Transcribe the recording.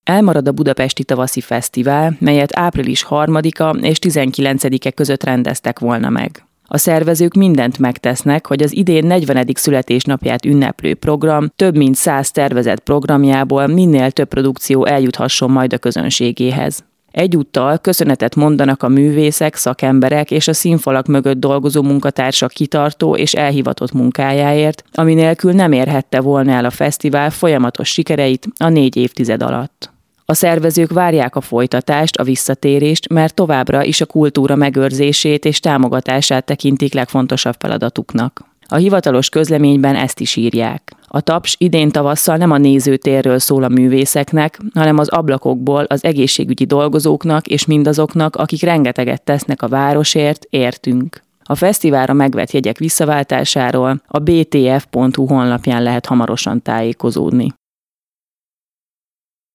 Elmarad a Budapesti Tavaszi Fesztivál, melyet április 3-a és 19-e között rendeztek volna meg. A szervezők mindent megtesznek, hogy az idén 40. születésnapját ünneplő program több mint 100 tervezett programjából minél több produkció eljuthasson majd a közönségéhez. Egyúttal köszönetet mondanak a művészek, szakemberek és a színfalak mögött dolgozó munkatársak kitartó és elhivatott munkájáért, ami nélkül nem érhette volna el a fesztivál folyamatos sikereit a 4 évtized alatt. A szervezők várják a folytatást, a visszatérést, mert továbbra is a kultúra megőrzését és támogatását tekintik legfontosabb feladatuknak. A hivatalos közleményben ezt is írják. A Taps idén tavasszal nem a nézőtérről szól a művészeknek, hanem az ablakokból az egészségügyi dolgozóknak és mindazoknak, akik rengeteget tesznek a városért, értünk. A fesztiválra megvett jegyek visszaváltásáról a btf.hu honlapján lehet hamarosan tájékozódni.